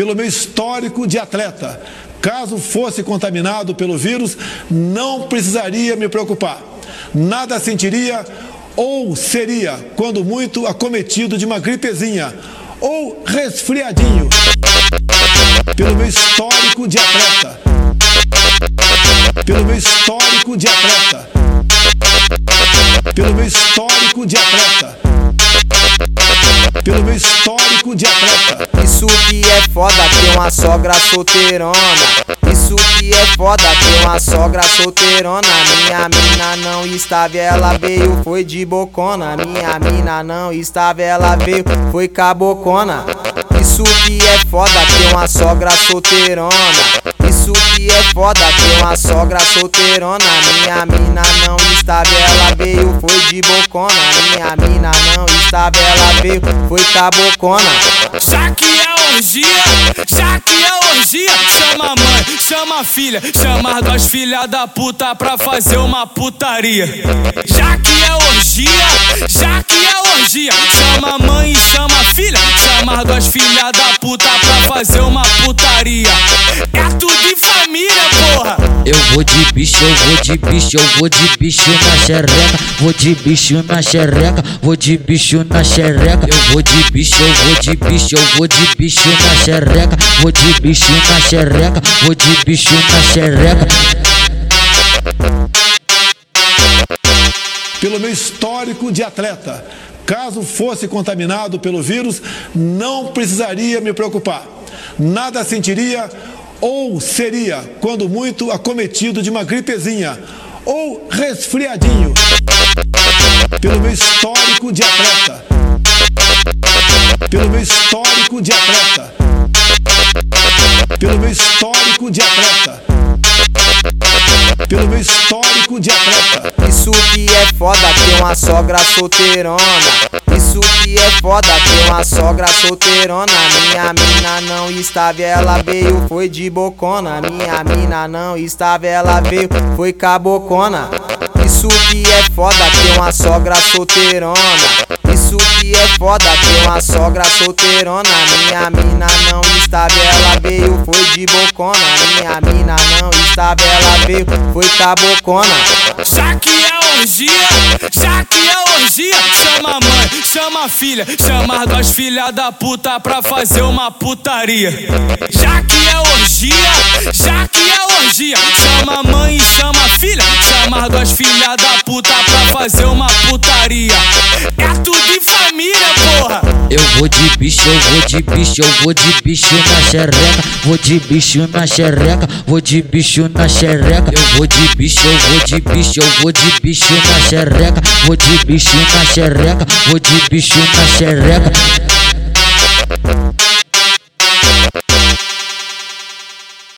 pelo meu histórico de atleta. Caso fosse contaminado pelo vírus, não precisaria me preocupar. Nada sentiria ou seria, quando muito, acometido de uma gripezinha ou resfriadinho. Pelo meu histórico de atleta. Pelo meu histórico de atleta. Pelo meu histórico de atleta. Pelo meu histórico de atleta. Isso que é foda, ter uma sogra solteirona. Isso que é foda, ter uma sogra solteirona. Minha mina não estava, ela veio, foi de bocona. Minha mina não estava, ela veio, foi cabocona. Isso que é foda, ter uma sogra solteirona. Isso que é foda, ter uma sogra solteirona. Minha mina não estava, ela veio, foi de bocona. Minha mina não estava, ela veio, foi cabocona. Já que é orgia, já que é orgia, chama a mãe, chama a filha, chama as duas filhas da puta pra fazer uma putaria. Já que é orgia, já que é orgia, chama a mãe e chama a filha, chama as duas filhas da puta pra fazer uma putaria. É tudo em família, porra. Eu vou de bicho, eu vou de bicho, eu vou de bicho na xereca. Vou de bicho na xereca, vou de bicho na xereca. Eu vou de bicho, eu vou de bicho, eu vou de bicho na xereca. Vou de bicho na xereca, vou de bicho na xereca. Pelo meu histórico de atleta. Caso fosse contaminado pelo vírus, não precisaria me preocupar. Nada sentiria ou seria, quando muito, acometido de uma gripezinha ou resfriadinho. Pelo meu histórico de atleta. Pelo meu histórico de atleta. Pelo meu histórico de atleta. Pelo meu histórico de atleta. Isso que é foda, ter uma sogra solteirona. Isso que é foda, ter uma sogra solteirona. Minha mina não estava, ela veio, foi de bocona. Minha mina não estava, ela veio, foi cabocona. Isso que é foda, ter uma sogra solteirona. Isso que é foda, ter uma sogra solteirona. Minha mina não estava, ela veio, foi de bocona. Minha mina não estava, ela veio, foi cabocona. Já que é orgia, já que é orgia, chama a mãe, chama a filha, chama as duas filhas da puta pra fazer uma putaria. Já que é orgia, já que é orgia, chama a mãe e chama a filha, chama as duas filhas da puta pra fazer uma putaria. É tudo em família, porra. Eu vou de bicho, eu vou de bicho, eu vou de bicho na xereca. Vou de bicho na xereca, vou de bicho na xereca. Eu vou de bicho, eu vou de bicho, eu vou de bicho na xereca. Vou de bicho na xereca, vou de bicho na xereca.